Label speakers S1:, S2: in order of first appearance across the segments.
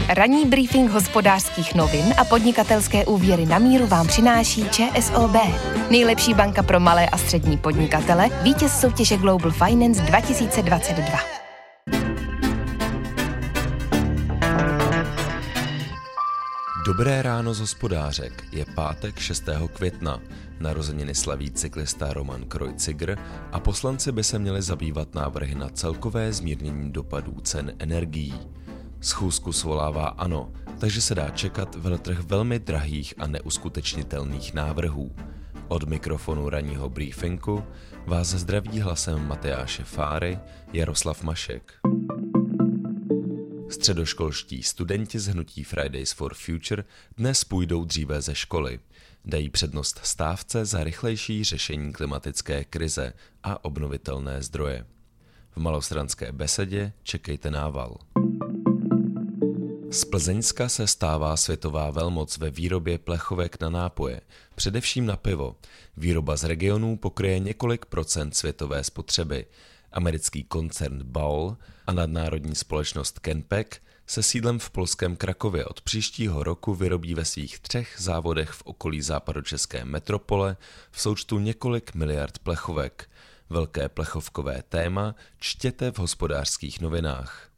S1: Ranní briefing hospodářských novin a podnikatelské úvěry na míru vám přináší ČSOB. Nejlepší banka pro malé a střední podnikatele, vítěz soutěže Global Finance 2022.
S2: Dobré ráno z hospodářek, je pátek 6. května. Narozeniny slaví cyklista Roman Kreuziger a poslanci by se měli zabývat návrhy na celkové zmírnění dopadů cen energií. Schůzku svolává ANO, takže se dá čekat veletrh velmi drahých a neuskutečnitelných návrhů. Od mikrofonu ranního briefingu vás zdraví hlasem Matyáše Fáry Jaroslav Mašek. Středoškolští studenti z hnutí Fridays for Future dnes půjdou dříve ze školy. Dají přednost stávce za rychlejší řešení klimatické krize a obnovitelné zdroje. V Malostranské besedě čekejte nával. Z Plzeňska se stává světová velmoc ve výrobě plechovek na nápoje, především na pivo. Výroba z regionů pokryje několik procent světové spotřeby. Americký koncern Ball a nadnárodní společnost Kenpack se sídlem v polském Krakově od příštího roku vyrobí ve svých 3 závodech v okolí západočeské metropole v součtu několik miliard plechovek. Velké plechovkové téma čtěte v Hospodářských novinách.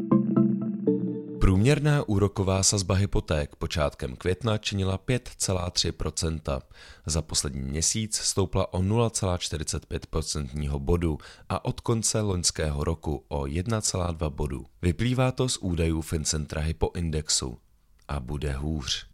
S2: Průměrná úroková sazba hypoték počátkem května činila 5,3%. Za poslední měsíc stoupla o 0,45% bodu a od konce loňského roku o 1,2 bodu. Vyplývá to z údajů Fincentra Hypoindexu. A bude hůř.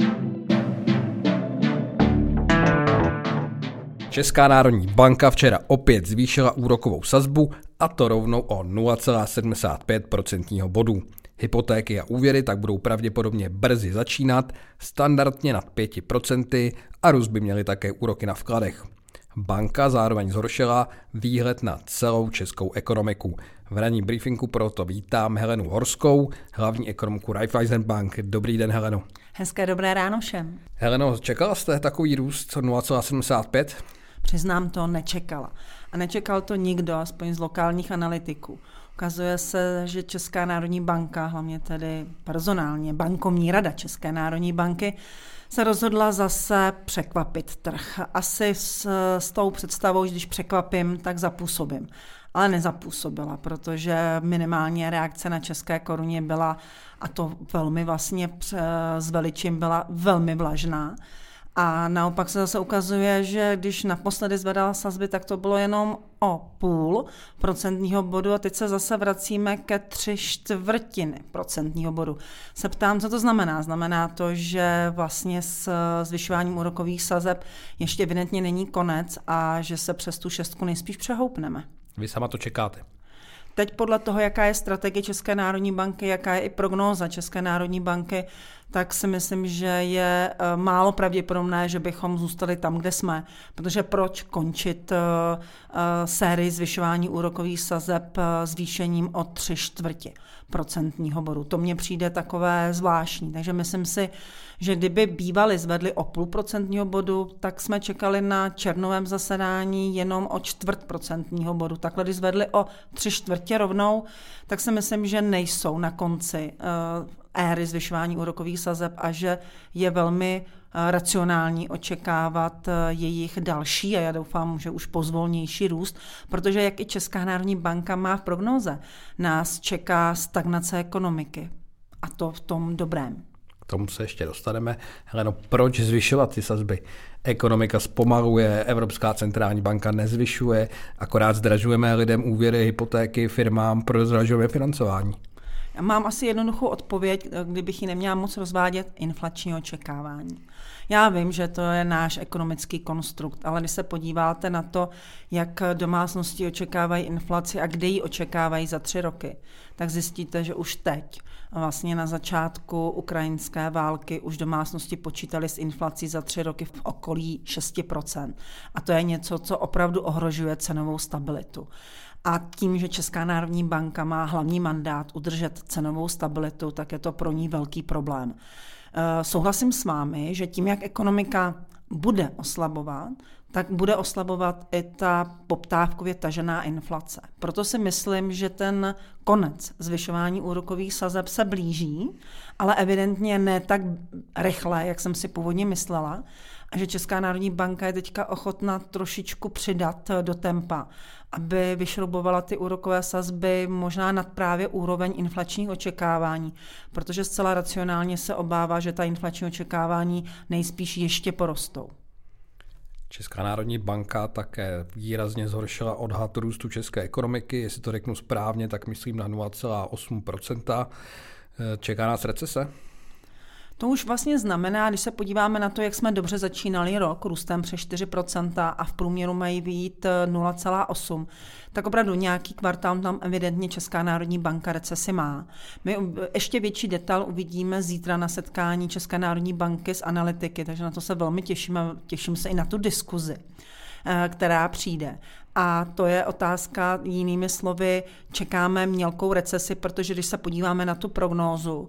S3: Česká národní banka včera opět zvýšila úrokovou sazbu, a to rovnou o 0,75% bodu. Hypotéky a úvěry tak budou pravděpodobně brzy začínat, standardně nad 5% a růst by měly také úroky na vkladech. Banka zároveň zhoršila výhled na celou českou ekonomiku. V ranním briefingu proto vítám Helenu Horskou, hlavní ekonomku Raiffeisen Bank. Dobrý den, Heleno.
S4: Hezké dobré ráno všem.
S3: Heleno, čekala jste takový růst 0,75?
S4: Přiznám, to nečekala. A nečekal to nikdo, aspoň z lokálních analytiků. Ukazuje se, že Česká národní banka, hlavně tedy personálně bankovní rada České národní banky, se rozhodla zase překvapit trh. Asi s tou představou, že když překvapím, tak zapůsobím. Ale nezapůsobila, protože minimálně reakce na české koruně byla, a to velmi vlastně s veličím, byla velmi vlažná. A naopak se zase ukazuje, že když naposledy zvedala sazby, tak to bylo jenom o 0,5% bodu a teď se zase vracíme ke 0,75% bodu. Se ptám, co to znamená? Znamená to, že vlastně s zvyšováním úrokových sazeb ještě evidentně není konec a že se přes tu 6 nejspíš přehoupneme.
S3: Vy sama to čekáte?
S4: Teď podle toho, jaká je strategie České národní banky, jaká je i prognóza České národní banky, tak si myslím, že je málo pravděpodobné, že bychom zůstali tam, kde jsme. Protože proč končit sérii zvyšování úrokových sazeb zvýšením o 0,75% bodu? To mně přijde takové zvláštní. Takže myslím si, že kdyby bývali zvedli o 0,5% bodu, tak jsme čekali na červnovém zasedání jenom o 0,25% bodu. Takhle, když zvedli o 3/4 rovnou, tak si myslím, že nejsou na konci éry zvyšování úrokových sazeb a že je velmi racionální očekávat jejich další a já doufám, že už pozvolnější růst, protože jak i Česká národní banka má v prognóze, nás čeká stagnace ekonomiky a to v tom dobrém.
S3: K tomu se ještě dostaneme. Heleno, proč zvyšovat ty sazby? Ekonomika zpomaluje, Evropská centrální banka nezvyšuje, akorát zdražujeme lidem úvěry, hypotéky, firmám, prozražujeme financování.
S4: Já mám asi jednoduchou odpověď, kdybych ji neměla moc rozvádět, inflační očekávání. Já vím, že to je náš ekonomický konstrukt, ale když se podíváte na to, jak domácnosti očekávají inflaci a kde ji očekávají za 3 roky, tak zjistíte, že už teď, vlastně na začátku ukrajinské války, už domácnosti počítaly s inflací za 3 roky v okolí 6%. A to je něco, co opravdu ohrožuje cenovou stabilitu. A tím, že Česká národní banka má hlavní mandát udržet cenovou stabilitu, tak je to pro ní velký problém. Souhlasím s vámi, že tím, jak ekonomika bude oslabovat, tak bude oslabovat i ta poptávkově tažená inflace. Proto si myslím, že ten konec zvyšování úrokových sazeb se blíží, ale evidentně ne tak rychle, jak jsem si původně myslela, a že Česká národní banka je teďka ochotna trošičku přidat do tempa, aby vyšroubovala ty úrokové sazby možná nad právě úroveň inflačních očekávání, protože zcela racionálně se obává, že ta inflační očekávání nejspíš ještě porostou.
S3: Česká národní banka také výrazně zhoršila odhad růstu české ekonomiky, jestli to řeknu správně, tak myslím na 0,8%. Čeká nás recese?
S4: To už vlastně znamená, když se podíváme na to, jak jsme dobře začínali rok růstem přes 4% a v průměru mají vyjít 0,8%, tak opravdu nějaký kvartál tam evidentně Česká národní banka recesi má. My ještě větší detail uvidíme zítra na setkání České národní banky s analytiky, takže na to se velmi těším a těším se i na tu diskuzi, která přijde. A to je otázka, jinými slovy, čekáme mělkou recesi, protože když se podíváme na tu prognózu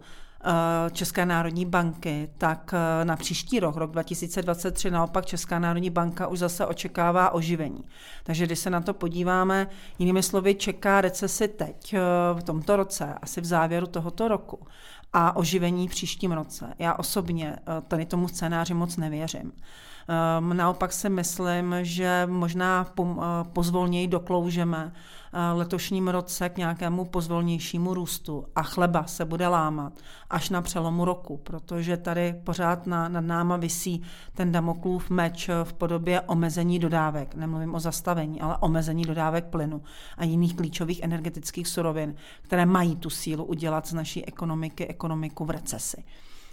S4: České národní banky, tak na příští rok 2023, naopak Česká národní banka už zase očekává oživení. Takže když se na to podíváme, jinými slovy, čeká recesi teď, v tomto roce, asi v závěru tohoto roku, a oživení v příštím roce. Já osobně tady tomu scénáři moc nevěřím. Naopak si myslím, že možná pozvolněji dokloužeme letošním roce k nějakému pozvolnějšímu růstu a chleba se bude lámat až na přelomu roku, protože tady pořád nad náma visí ten Damoklův meč v podobě omezení dodávek. Nemluvím o zastavení, ale omezení dodávek plynu a jiných klíčových energetických surovin, které mají tu sílu udělat z naší ekonomiku v recesi.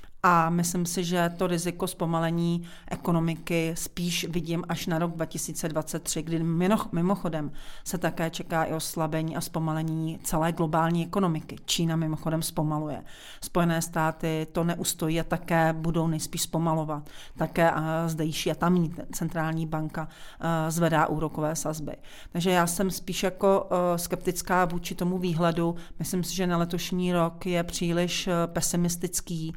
S4: A myslím si, že to riziko zpomalení ekonomiky spíš vidím až na rok 2023, kdy mimochodem se také čeká i oslabení a zpomalení celé globální ekonomiky. Čína mimochodem zpomaluje. Spojené státy to neustojí a také budou nejspíš zpomalovat. Také zdejší a tamní centrální banka zvedá úrokové sazby. Takže já jsem spíš jako skeptická vůči tomu výhledu. Myslím si, že na letošní rok je příliš pesimistický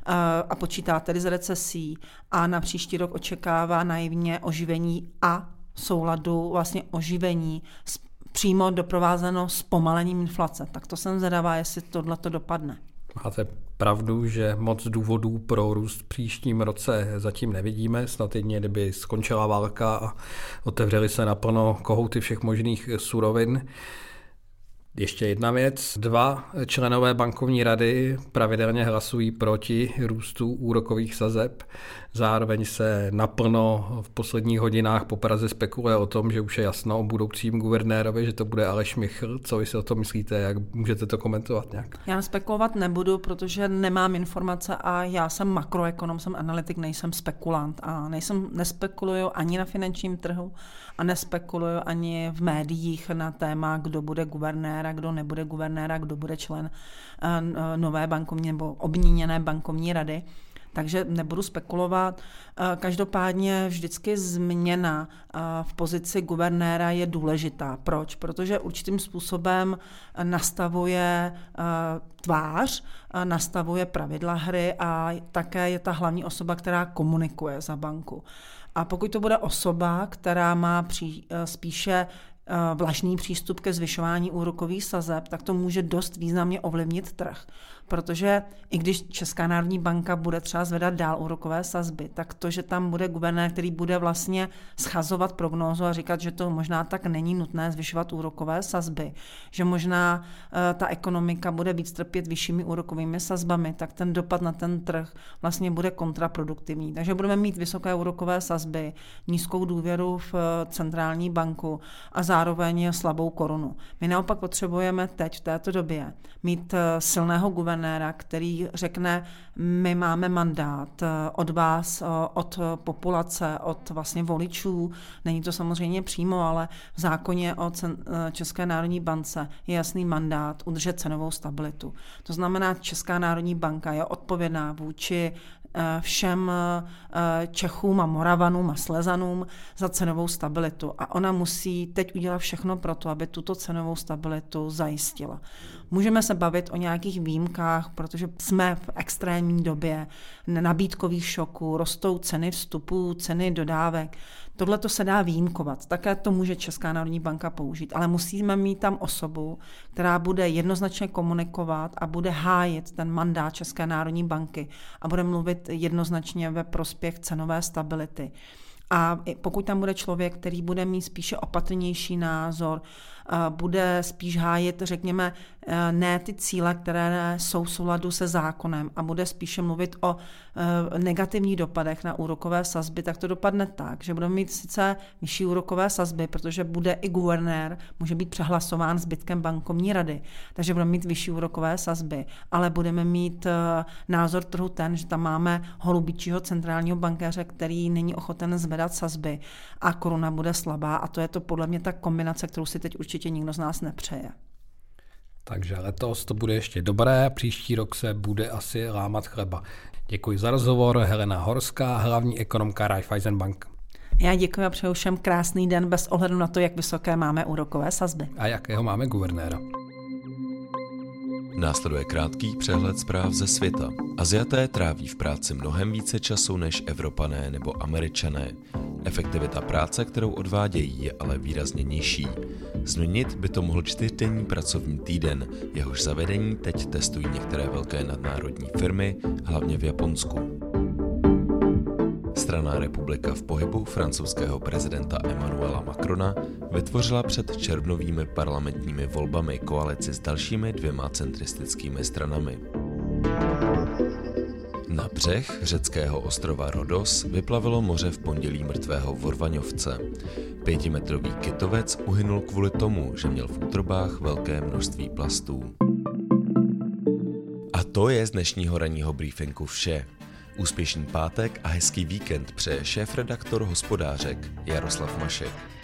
S4: a počítá tedy s recesí a na příští rok očekává naivně oživení a souladu vlastně oživení přímo doprovázeno zpomalením inflace. Tak to jsem zvědavá, jestli tohleto dopadne.
S3: Máte pravdu, že moc důvodů pro růst v příštím roce zatím nevidíme. Snad jedině, kdyby skončila válka a otevřely se naplno kohouty všech možných surovin. Ještě jedna věc. 2 členové bankovní rady pravidelně hlasují proti růstu úrokových sazeb. Zároveň se naplno v posledních hodinách po Praze spekuluje o tom, že už je jasno o budoucím guvernérovi, že to bude Aleš Michl. Co vy si o tom myslíte? Jak můžete to komentovat nějak?
S4: Já spekulovat nebudu, protože nemám informace a já jsem makroekonom, jsem analytik, nejsem spekulant a nespekuluju ani na finančním trhu a nespekuluju ani v médiích na téma, kdo bude guvernér a kdo nebude guvernér a kdo bude člen nové bankovní nebo obměněné bankovní rady. Takže nebudu spekulovat. Každopádně vždycky změna v pozici guvernéra je důležitá. Proč? Protože určitým způsobem nastavuje tvář, nastavuje pravidla hry a také je ta hlavní osoba, která komunikuje za banku. A pokud to bude osoba, která má spíše vlažný přístup ke zvyšování úrokových sazeb, tak to může dost významně ovlivnit trh. Protože i když Česká národní banka bude třeba zvedat dál úrokové sazby, tak to, že tam bude guvernér, který bude vlastně schazovat prognózu a říkat, že to možná tak není nutné zvyšovat úrokové sazby, že možná ta ekonomika bude víc trpět vyššími úrokovými sazbami, tak ten dopad na ten trh vlastně bude kontraproduktivní. Takže budeme mít vysoké úrokové sazby, nízkou důvěru v centrální banku a zároveň slabou korunu. My naopak potřebujeme teď v této době mít silného guvernéra, který řekne, my máme mandát od vás, od populace, od vlastně voličů. Není to samozřejmě přímo, ale v zákoně o České národní bance je jasný mandát udržet cenovou stabilitu. To znamená, Česká národní banka je odpovědná vůči všem Čechům a Moravanům a Slezanům za cenovou stabilitu. A ona musí teď udělat všechno pro to, aby tuto cenovou stabilitu zajistila. Můžeme se bavit o nějakých výjimkách, protože jsme v extrémní době nabídkových šoků, rostou ceny vstupů, ceny dodávek. Tohle to se dá výjimkovat, také to může Česká národní banka použít, ale musíme mít tam osobu, která bude jednoznačně komunikovat a bude hájit ten mandát České národní banky a bude mluvit jednoznačně ve prospěch cenové stability. A pokud tam bude člověk, který bude mít spíše opatrnější názor, bude spíš hájit, řekněme, ne ty cíle, které jsou v souladu se zákonem a bude spíše mluvit o negativních dopadech na úrokové sazby, tak to dopadne tak, že budeme mít sice vyšší úrokové sazby, protože bude i guvernér, může být přehlasován zbytkem bankovní rady, takže budeme mít vyšší úrokové sazby, ale budeme mít názor trhu ten, že tam máme holubičího centrálního bankéře, který není ochoten zvedat sazby a koruna bude slabá a to je to podle mě ta kombinace, kterou si teď určitě nikdo z nás nepřeje.
S3: Takže letos to bude ještě dobré, příští rok se bude asi lámat chleba. Děkuji za rozhovor, Helena Horská, hlavní ekonomka Raiffeisenbank.
S4: Já děkuji a přeju všem krásný den bez ohledu na to, jak vysoké máme úrokové sazby.
S3: A jakého máme guvernéra.
S2: Následuje krátký přehled zpráv ze světa. Asiaté tráví v práci mnohem více času než Evropané nebo Američané. Efektivita práce, kterou odvádějí, je ale výrazně nižší. Změnit by to mohl 4denní pracovní týden, jehož zavedení teď testují některé velké nadnárodní firmy, hlavně v Japonsku. Strana Republika v pohybu francouzského prezidenta Emmanuela Macrona vytvořila před červnovými parlamentními volbami koalici s dalšími 2 centristickými stranami. Na břeh řeckého ostrova Rodos vyplavilo moře v pondělí mrtvého vorvaňovce. 5metrový kytovec uhynul kvůli tomu, že měl v útrobách velké množství plastů. A to je z dnešního ranního briefingu vše. Úspěšný pátek a hezký víkend přeje šéfredaktor Hospodářek Jaroslav Mašek.